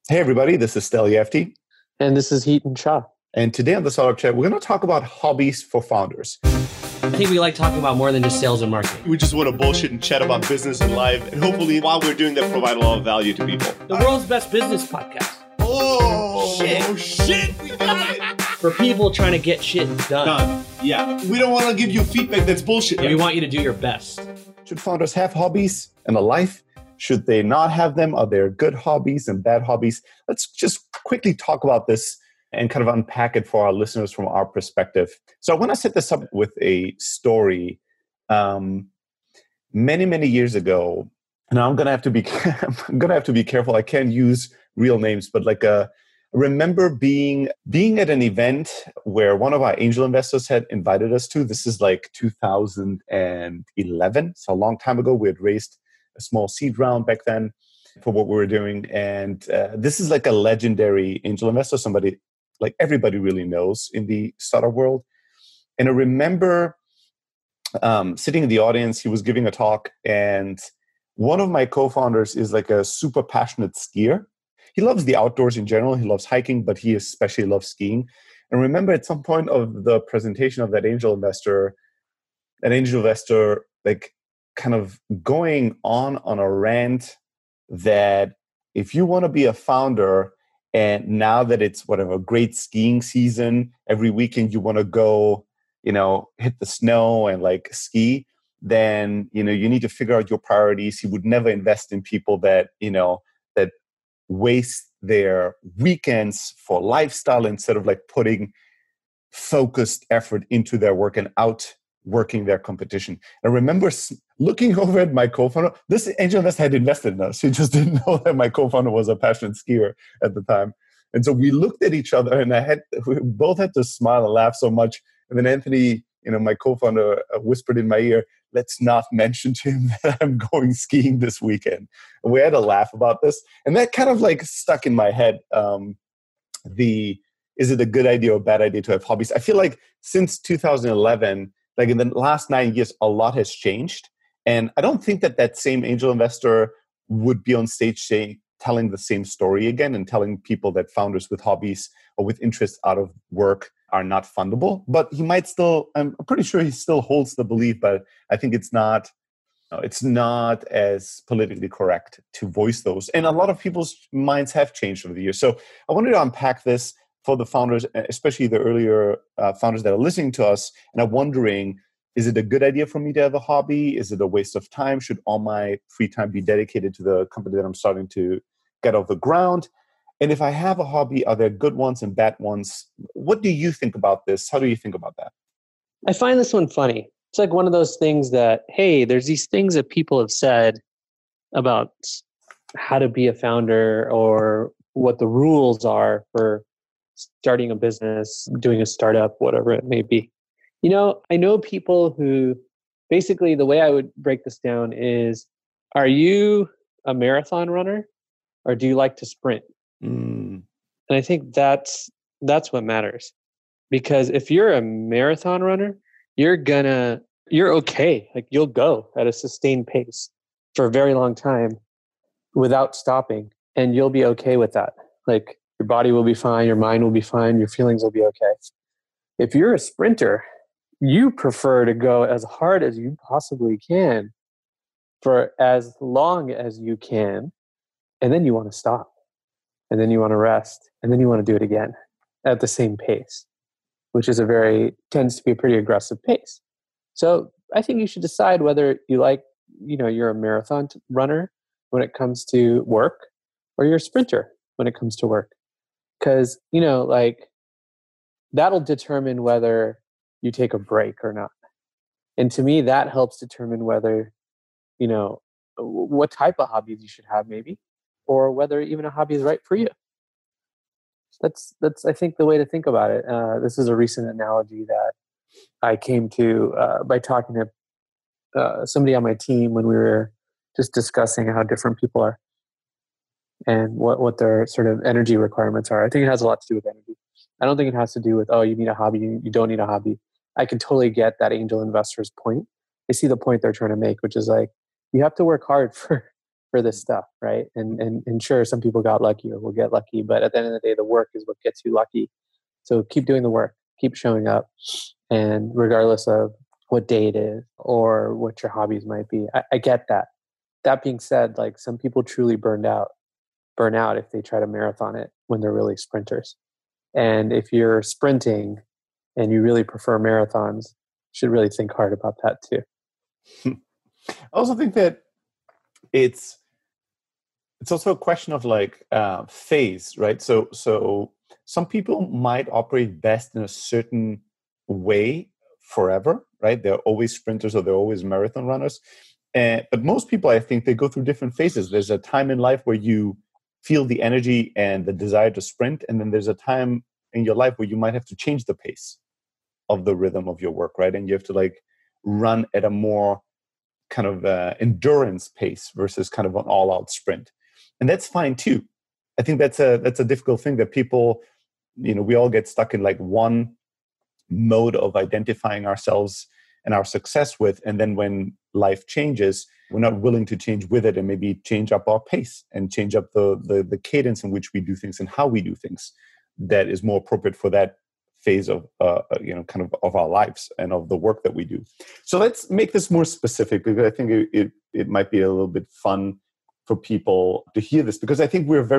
Hey, everybody, this is Stel Yefty. And this is Heaton Shah. And today on the Startup Chat, we're going to talk about hobbies for founders. I think we like talking about more than just sales and marketing. We just want to bullshit and chat about business and life. And hopefully, while we're doing that, provide a lot of value to people. The world's best business podcast. Oh, shit. We got it. For people trying to get shit done. Yeah. We don't want to give you feedback that's bullshit. Yeah, we want you to do your best. Should founders have hobbies and a life? Should they not have them? Are there good hobbies and bad hobbies? Let's just quickly talk about this and kind of unpack it for our listeners from our perspective. So I want to set this up with a story. Many, many years ago, and I'm going to have to be careful. I can't use real names, but I remember being at an event where one of our angel investors had invited us to. This is like 2011, so a long time ago. We had raised a small seed round back then for what we were doing. And this is like a legendary angel investor, somebody like everybody really knows in the startup world. And I remember sitting in the audience, he was giving a talk, and one of my co-founders is like a super passionate skier. He loves the outdoors in general. He loves hiking, but he especially loves skiing. And remember at some point of the presentation of that angel investor like kind of going on a rant that if you want to be a founder and now that it's whatever great skiing season, every weekend you want to go, hit the snow and like ski, then, you need to figure out your priorities. He would never invest in people that, that waste their weekends for lifestyle instead of like putting focused effort into their work and outworking their competition. I remember looking over at my co-founder. This angel investor had invested in us. He just didn't know that my co-founder was a passionate skier at the time. And so we looked at each other, and we both had to smile and laugh so much. And then Anthony, my co-founder, whispered in my ear, "Let's not mention to him that I'm going skiing this weekend." And we had a laugh about this. And that kind of like stuck in my head. Is it a good idea or a bad idea to have hobbies? I feel like since 2011, like in the last 9 years, a lot has changed. And I don't think that same angel investor would be on stage telling the same story again and telling people that founders with hobbies or with interests out of work are not fundable. But he might still, I'm pretty sure he still holds the belief, but I think it's not as politically correct to voice those. And a lot of people's minds have changed over the years. So I wanted to unpack this for the founders, especially the earlier founders that are listening to us, and are wondering, is it a good idea for me to have a hobby? Is it a waste of time? Should all my free time be dedicated to the company that I'm starting to get off the ground? And if I have a hobby, are there good ones and bad ones? What do you think about this? How do you think about that? I find this one funny. It's like one of those things that, hey, there's these things that people have said about how to be a founder or what the rules are for starting a business, doing a startup, whatever it may be. I know people who basically the way I would break this down is, are you a marathon runner or do you like to sprint? And I think that's what matters. Because if you're a marathon runner, you're okay. Like you'll go at a sustained pace for a very long time without stopping, and you'll be okay with that. Like your body will be fine, your mind will be fine, your feelings will be okay. If you're a sprinter, you prefer to go as hard as you possibly can for as long as you can, and then you want to stop, and then you want to rest, and then you want to do it again at the same pace, which is tends to be a pretty aggressive pace. So I think you should decide whether you like, you're a marathon runner when it comes to work, or you're a sprinter when it comes to work. Because, that'll determine whether you take a break or not. And to me, that helps determine whether, what type of hobbies you should have maybe, or whether even a hobby is right for you. That's I think the way to think about it. This is a recent analogy that I came to by talking to somebody on my team when we were just discussing how different people are and what their sort of energy requirements are. I think it has a lot to do with energy. I don't think it has to do with, you need a hobby, you don't need a hobby. I can totally get that angel investor's point. I see the point they're trying to make, which is like, you have to work hard for for this stuff, right? And sure, some people got lucky or will get lucky, but at the end of the day, the work is what gets you lucky. So keep doing the work, keep showing up, and regardless of what day it is or what your hobbies might be, I get that. That being said, like some people truly burn out if they try to marathon it when they're really sprinters. And if you're sprinting and you really prefer marathons, you should really think hard about that too. I also think that it's also a question of like phase, right? So some people might operate best in a certain way forever, right? They're always sprinters or they're always marathon runners. But most people, I think, they go through different phases. There's a time in life where you feel the energy and the desire to sprint, and then there's a time in your life where you might have to change the pace of the rhythm of your work, right? And you have to like run at a more kind of endurance pace versus kind of an all-out sprint, and that's fine too. I think that's a difficult thing that people, we all get stuck in like one mode of identifying ourselves and our success with, and then when life changes, we're not willing to change with it and maybe change up our pace and change up the cadence in which we do things and how we do things that is more appropriate for that phase of kind of our lives and of the work that we do. So let's make this more specific, because I think it might be a little bit fun for people to hear this, because I think we're very